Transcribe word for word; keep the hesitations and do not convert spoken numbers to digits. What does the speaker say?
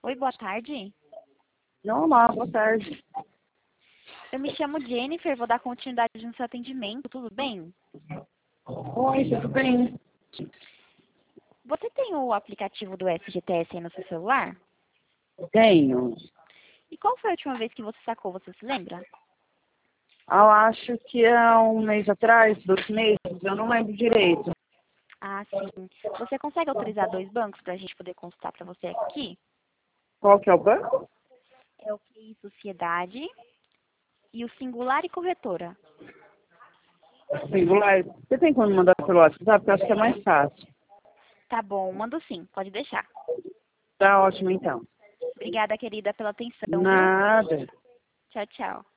Oi, boa tarde. Não, não, boa tarde. Eu me chamo Jennifer, vou dar continuidade no seu atendimento, tudo bem? Oi, tudo bem? Você tem o aplicativo do F G T S aí no seu celular? Tenho. E qual foi a última vez que você sacou, você se lembra? Eu acho que é um mês atrás, dois meses, eu não lembro direito. Ah, sim. Você consegue autorizar dois bancos para a gente poder consultar para você aqui? Qual que é o banco? É o Q I Sociedade e o Singular e Corretora. Singular. Você tem como mandar pelo WhatsApp? Porque eu acho que é mais fácil. Tá bom, mando sim, pode deixar. Tá ótimo, então. Obrigada, querida, pela atenção, viu? Nada. Tchau, tchau.